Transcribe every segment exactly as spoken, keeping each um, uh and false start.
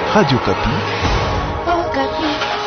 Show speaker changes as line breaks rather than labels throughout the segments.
Radio Kapi.
Oh, Kapi.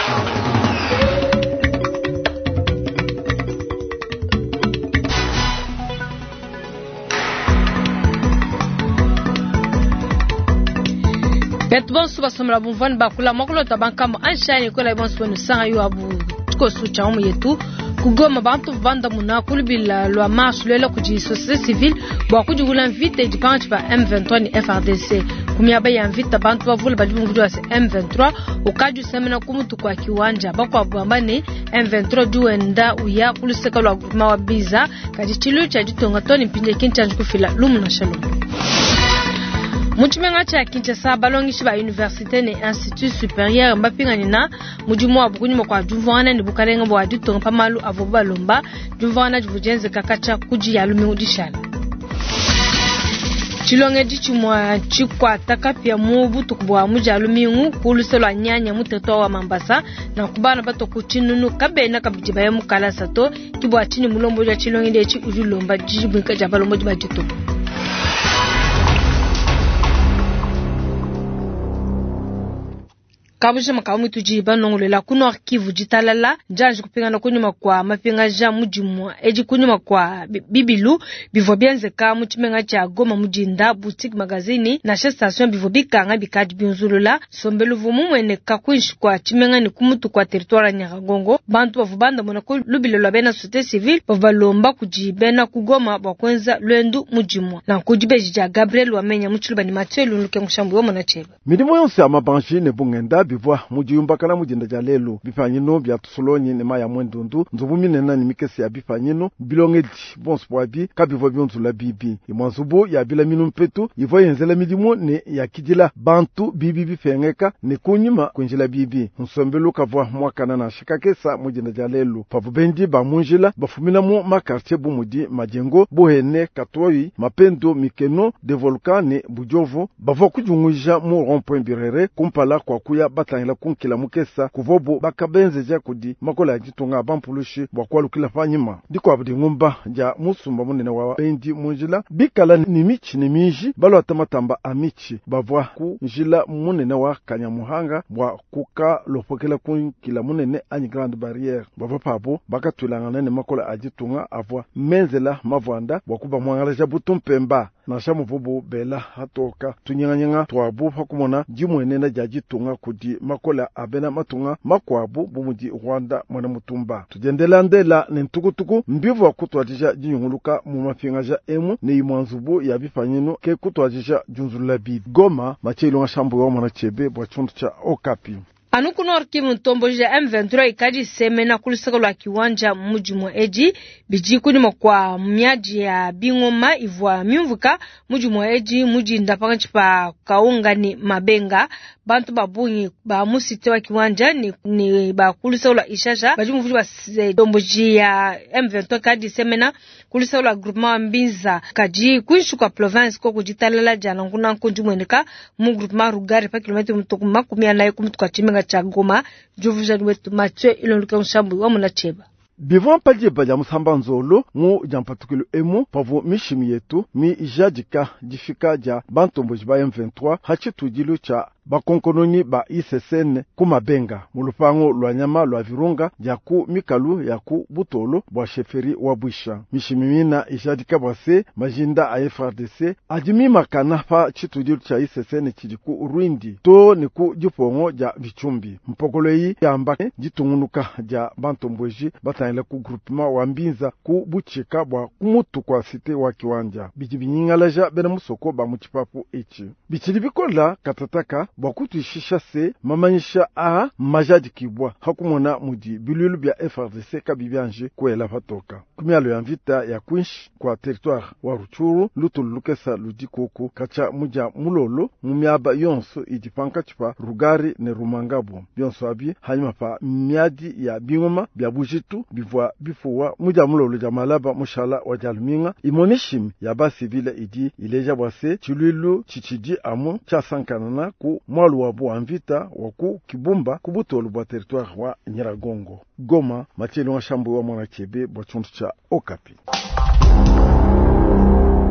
Betbon suba somla bunvan bakula makolo tabankamo anshani kola ibonso no sanga yo abu ko su chamu yetu kugoma bantu vanda muna kulibila lwa marche lelo kuji société civile bo kujugula invite di panch ba M vingt-trois ni F R D C kumya ba invite bantu bavula badibungudu wa M vingt-trois ukaju semena kumutu kwa kiwanja bakwa bwambane M vingt-trois duenda uya kuluseka lwa guvuma wa biza kaji chilu cha jitonga toni mpinje kincha kufila lumu na shalom. Muchimenga cha Kinshasa balongishi ba université ne institut supérieur mbapingani na mujumu wa bukunyuma kwa juvana ni bukalenga bwa dutonga pamalu avoba lomba juvana juvujenze kakacha kuji ya lumi udishala chilonge jichumwa chikwa takapia mubu tukubwa muja lumi kuluselo nyanya muteto wa Mambasa na kubana bato kuchinunu kabena kabijiba ya mukala sato kibwa chini mulombo ya chilonge ndechi ujulomba jibunka jabalombo jibajito. Kabusha makamu tujiba nongolela kuno Kivu jitalala njanji kupingana kunyuma kwa mapinga ja mujimu eji kunyuma kwa bibilu bivo bienze ka muchimenga cha Goma mujinda boutique magazini na cha station bivo bikanga bikaji binzulula sombelu vumu mwene kakwinshi kwa chimenga ni kumutu kwa territoire Nyiragongo bantu bavubanda mona ko lubilo lwa bena société civile bavalomba kujibena kugoma bakwenza lwendu mujimu na kujibeji ja Gabriel wamenya muchuluba ni Mathieu luke ngushambu yo mona cheba
midimo yonse amabanji ne bungenda bivwa mujiyumba kana mujinda jalelo bifanyino bya tusolonyi ne maya mwendundu nzubumine na nimikesi ya bifanyino bilongedi bonspoabi kabivwa byonzula bibi imwanzubo ya bila minu mpetu ivo yenzela midimo ne ya kidila bantu bibi bifengeka ne kunyuma kunjila bibi nsombelu kavwa mwakana na shikakesa mujinda jalelo pavubendi ba munjila bafumina mu makartier bumudi majengo bohene katoi mapendo mikeno de volcane bujovo bavwa kujunguja mu rond-point birere kumpala kwa kuya batangila kunkila mukesa kuvobo bakabenze ja kudi makola ya jitunga bampulushi bwakwalukila fanyima ndiko abudi ngumba ja musumba munene wa bendi munjila bikala ni michi ni minji balo atamatamba amichi bavwa ku njila munene wa Kanyamuhanga bwa kuka lopokela kunkila munene anyi grande barrière bavwa pabo bakatulangana ne makola ajitunga avwa menzela mavwanda bwakuba mwangala ja butumpemba na shamu vubu bela hatoka tunyanganyanga twabu hakumona jimwene na jajitunga kudi makola abena matunga makwabu bumuji Rwanda mwana mutumba tujendela ndela nentukutuku mbivu wa kutwajisha jinyunguluka mu mafinga ja emu ne imwanzubu ya bifanyino ke kutwajisha junzula bi Goma machelo ngashambu wa mwana chebe bwa chundu cha Okapi.
Anukunor kimu ntomboja M vingt-trois ikaji semena kulusaka lwa kiwanja mujimu eji biji kunima kwa myaji ya bingoma ivwa myumvuka mujimu eji muji ndapangachi pa kaungani mabenga bantu babunyi ba musite wa kiwanja ni, ni ba kulusaka lwa ishasha bajimu vuji wa ntomboji ya M vingt-trois kaji semena kulusaka lwa groupement mbinza kaji kuinshu kwa province kwa kujitalala jana nkuna nkunjumwenika mu groupement Rugari pa kilometri mtokuma kumia nae kumutu kwa chimenga cha Goma juvuja wetu Mathieu ilonduka mshambu wa munacheba
Bivon paje baja musamba nzolo mu jampatukulu emu pavo mishimi yetu mi ijadika jifika ja bantomboji ba M vingt-trois hachi tujilu cha bakonkononi ba I C C N kumabenga mulupango lwa nyama lwa virunga jaku mikalu yaku butolo bwa sheferi wa Bwisha mishimimina ijadika bwase majinda a F R D C ajimi makana pa chitudilu cha I C C N chidiku uruindi to niku jipongo ja bichumbi mpokolo yi yamba jitungunuka ja bantomboji batangila ku groupement wa mbinza ku buchika bwa kumutu kwa site wa kiwanja bijibinyingalaja bena musoko ba muchipapu ichi bichili bikola katataka bakutu shisha se mamanyisha a majadi kibwa hakumona mudi bilulu bya F R D C kabibyanje kwela fatoka kumyalo ya mvita ya Kwinshi kwa territoire wa Ruchuru lutulukesa ludikoko kacha muja mulolo mumyaba yonso idipanka chipa Rugari ne Rumangabo byonso abi hanyuma pa myadi ya bingoma bya bujitu bivwa bifuwa muja mulolo jamalaba mushala wa jalminga imonishim ya ba civile idi ileja bwase chilulu chichidi amu cha sankanana ku mwalu wa bu anvita waku kibumba kubutolu bwa territoire wa Nyiragongo. Goma Mathieu wa shambu wa mwana chebe bwa chundu cha Okapi. Bivwa paje baja musamba nzolo mu jampatukulu emu pavo mishimi yetu mi ijadika jifika ja bantomboji ba M vingt-trois hachi tujilu cha bakonkononi ba I C C N kumabenga mulupango lwa nyama lwa virunga jaku mikalu yaku butolo bwa sheferi wa Bwisha mishimimina ijadika bwase majinda a F R D C ajimi makana pa chitudilu cha I C C N chidiku uruindi to niku jipongo ja bichumbi mpokolo yi yamba jitungunuka ja bantomboji batangila ku groupement wa mbinza ku buchika bwa kumutu kwa site wa kiwanja bijibinyingalaja bena musoko ba muchipapu ichi bichili bikola katataka bakutu shisha se mamanyisha a majadi kibwa hakumona mudi bilulu bya F R D C kabibyanje kwela fatoka kumyalo ya mvita ya Kwinshi kwa territoire wa Ruchuru lutulukesa ludikoko kacha muja mulolo jamalaba mushala wa jalminga imonishim ya ba civile idi ileja bwase chilulu chichidi amu cha sankanana ku mwalu wa bu anvita waku kibumba kubutolu bwa territoire wa Nyiragongo. Goma Mathieu wa shambu wa mwana chebe bwa chundu cha Okapi.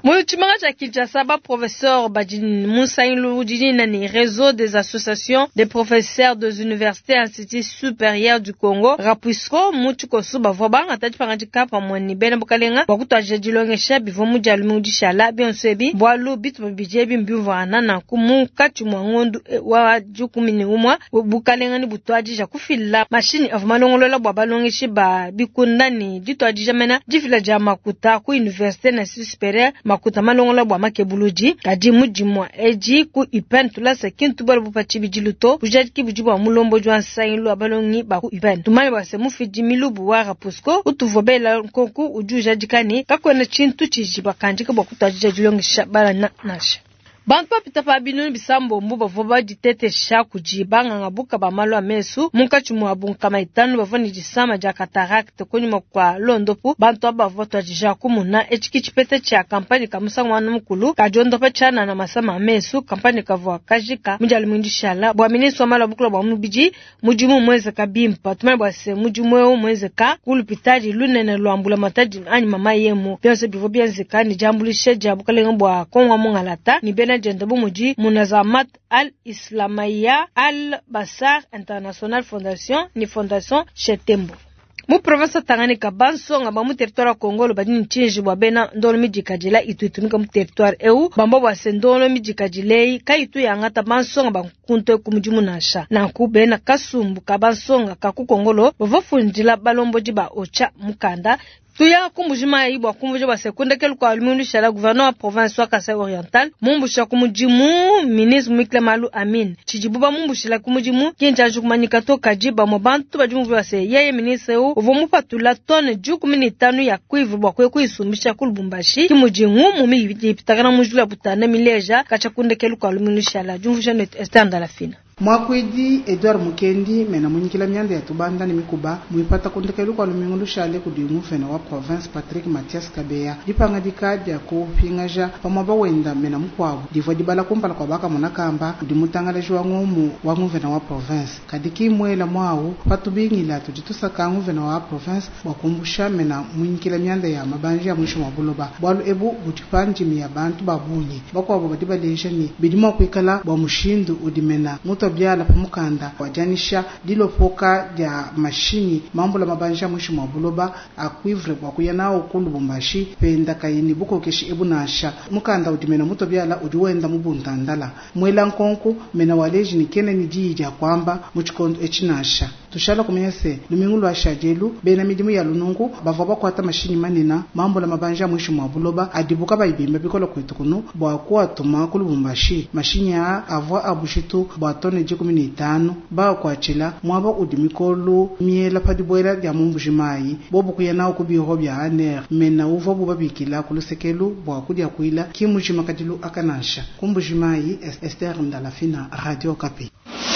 Mwichimanga cha Kinshasa ba professeur Badjin Moussa Inloudjini nani réseau des associations des professeurs des universités et instituts supérieurs du Congo Rapuisco mutuko suba vobanga tati pangajika pa mwani bena bukalenga bakutwaje dilongesha bivo mujalu mudishala bionsebi bwalu bitu bijebi mbiuvana na kumu kati mwangondu wa jukumini umwa bukalenga ni butwaji ja kufilla machine of malongolola bwabalongeshi ba bikundani ditwaji jamena difila ja makuta ku université na supérieur makuta malongola bwa makebuluji kadi mujimwa eji ku ipen tula sekintu bwa bupachi bijiluto bujaji ki bujibu wa mulombo jwa sainlu abalongi ba ku ipen tumani bwa semu fijimilu buwa Rapuisco utuvobela nkonku ujuja jikani kakwena chintu chijiba kanjika bwa kutwaji dilongesha bala na nasha bantu papita pa binuni bisambo mbuba voba ditete sha kujibanga ngabuka ba malo amesu munkachi muabunka maitanu bavoni jisama ja cataract konyuma kwa londopu bantu aba voto jija kumuna echikichipete cha kampani kamusa mwana mukulu kajondo pa chana na masama amesu kampani kavwa kajika mujali mwindishala bwa ministro malo bukula bwa mubiji mujimu mweze kabimpa tumai bwa se mujimwe mweze ka kulupitaji lunene lwambula mataji ani mama yemu byose bivo byanzika ni jambulishe jabukale ngwa kongwa mungalata ni bena jendabu muji Munazamat al-Islamaya al-Basar International Fondation ni Fondation Chetembo. Mu province Tanganyika banso ngaba mu territoire Congo badini chinji bwa bena ndolo mijikajila ituitunika mu territoire eu bambo bwa sendolo mijikajilei kaitu yangata banso ngaba kunto kumujumu nasha na kubena kasumbu kabansonga kakukongolo bavofundila balomboji ba ocha mukanda tuya kumujima ibwa kumuje ba sekonde kel kwa almundu shala gouverneur wa province wa Kasai Oriental mumbusha kumujimu ministre Mikle Malu Amin chijibuba mumbushila kumujimu kinja jukumanyika to kajiba mo bantu bajimu bwase yeye ministre u ovomupatula tone jukumini tanu ya kuivu bwa kwe kuisumbisha kulubumbashi kimujingu mumi yipitagana mujula butana mileja kachakunde kel kwa almundu shala jumvusha net estanda la fina
Mwakwedi Edouard Mukendi mena munyikila myanda ya tubanda ni mikuba muipata kundekelu kwa lumingulu shale kudiumu fena wa province Patrick Mathias Kabeya dipanga dikadi ya kupingaja pamwaba wenda mena mkwabu divo dibala kumpala kwa baka monakamba udimutangala jwa ngumu wa nguvena wa province kadiki mwela mwao patubingila tujitusaka nguvena wa province wakumbusha mena munyikila myanda ya mabanje ya mwisho wabuloba bwalu ebu butipanji miya bantu babunyi bakwabo badibalesha ni bidima kwikala bwa mushindu udimena muto byala pamukanda wajanisha dilopoka ya mashini mambo la mabanja mwisho mwabuloba akuivre kwa kuyanao kundu bumbashi penda kaini buko keshi ebunasha mukanda udimena muto byala udiwenda mubuntandala mwela nkonku mena waleji ni kene ni jija kwamba muchikondo echinasha tushala kumenyese lumingulu wa shajelu bena midimu ya lunungu bavaba kwa hata mashini manina mambo la mabanja mwisho mwabuloba adibuka baibimba bikola kwetukunu bwa kuwa tuma kulubumbashi mashini ya avwa abushitu bwa tone jikumi ni tano ba kwa chila mwaba udimikolu miela padibwela ya mumbujimayi bobu kuyanao kubiho bya aner mena uvo buba bikila kulusekelu bwa kudia kuila kimujima kadilu akanasha kumbujimayi Esther Ndalafina Radio Kapi.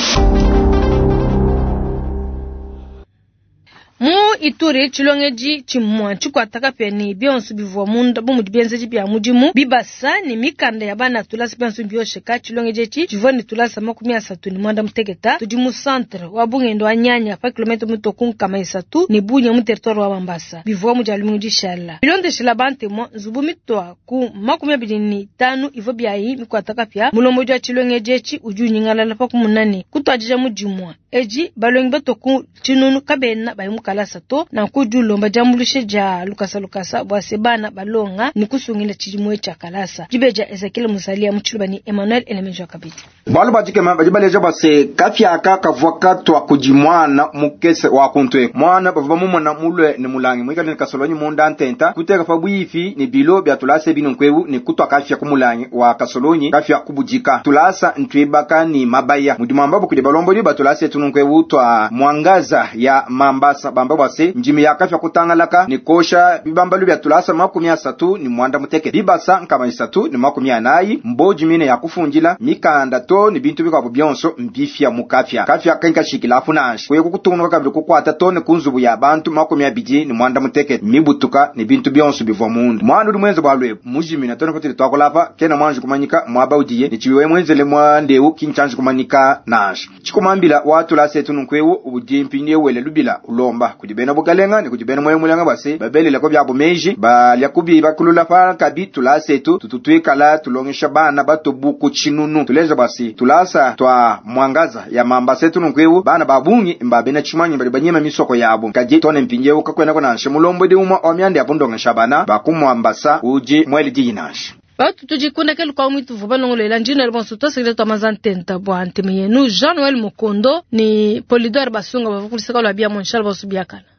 Mu Ituri chilongeji chimwa chukwa takapeni bionsu bivwa munda bumu dibenzeji bia mujimu bibasa ni mikanda ya bana tulasi bionsu biosheka chilongeji chi chivoni tulasa makumi asatu ni mwanda mtegeta tujimu centre wa bungendo wa nyanya pa kilometro mutokun kama isatu ni bunye mu territoire wa Mambasa bivwa mujalumu jishala bilonde shila bante mo nzubu mitwa ku makumi abiri ni tanu ivo biayi mikwa takapia mulomboji wa chilongeji chi uju nyingala pa kumunani kutwajija mujimwa eji balongi batoku chinunu kabena bayimu kala sato na kujulomba jambulishe ja lukasa lukasa bwasebana balonga ni kusungila chijimwe cha kalasa jibeja Ezekiel Musalia mchulubani Emmanuel Elemenjo Kabiti
balu bajike bajibaleje base kafya aka kavwaka to akujimwana mukese wa kontwe mwana bava mu mwana mulwe ni mulangi mwika ni kasolonyi munda ntenta kuteka fabuifi ni bilo bya tulase bino nkwebu ni kutwa kafya kumulangi wa kasolonyi kafya kubujika tulasa ntwebaka ni mabaya mudimamba bukide balombo ni batulase tununkwebu twa mwangaza ya Mambasa bamba base njimi ya kafya kutangalaka ni kosha bibambalu bya tulasa makumi asatu ni mwanda muteke bibasa nkama isatu ni makumi anayi mboji mine ya kufunjila mikanda to ni bintu bikabo byonso mbifya mukafya kafya kenka shikila funash kwe kukutunga kabiri kukwata to ne kunzubu ya bantu makumi abiji ni mwanda muteke mibutuka ni bintu byonso bivwa mundu mwandu ndi mwenzo balwe mujimi na to ne twakolapa kena mwanju kumanyika mwaba ujiye ni chiwe mwenzele mwandeu kinchanju kumanyika nash chikumambila wa tulase tununkwewo ubujimpinde wele lubila ulomba kujibena bukalenga ni kujibena moyo mulanga base babele lako byabo meji ba lyakubi bakulula fa kabi tulase tu tututwikala tulongesha bana bato buku chinunu tuleza basi tulasa twa mwangaza ya mamba setu nunkwewo bana babungi mbabena chimanyi bali banyema misoko yabo kaje tone mpinjewo kakwena kona shemulombo de uma omyande abundonga shabana bakumwambasa uji mweli dijinash
Batu tujikunda kelu kwa umitu vubanongo lela njina elbonsu to sekreto amazantenta bwa ntime yenu Jean Noel Mokondo ni Polidor Basunga bavukulisaka lwa bia monshal bosu biakana.